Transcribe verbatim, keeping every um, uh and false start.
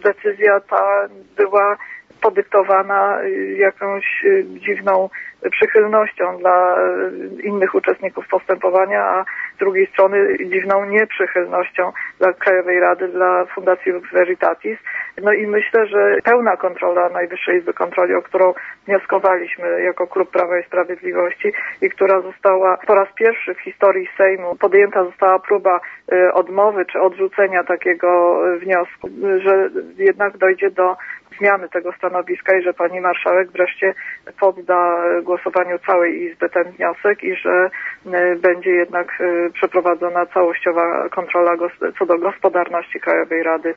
decyzja ta była podyktowana jakąś dziwną przychylnością dla innych uczestników postępowania, a z drugiej strony dziwną nieprzychylnością dla Krajowej Rady, dla Fundacji Lux Veritatis. No i myślę, że pełna kontrola Najwyższej Izby Kontroli, o którą wnioskowaliśmy jako Klub Prawa i Sprawiedliwości i która została po raz pierwszy w historii Sejmu podjęta została próba odmowy czy odrzucenia takiego wniosku, że jednak dojdzie do zmiany tego stanowiska i że pani marszałek wreszcie podda głosowaniu całej Izby ten wniosek i że będzie jednak przeprowadzona całościowa kontrola co do gospodarności Krajowej Rady.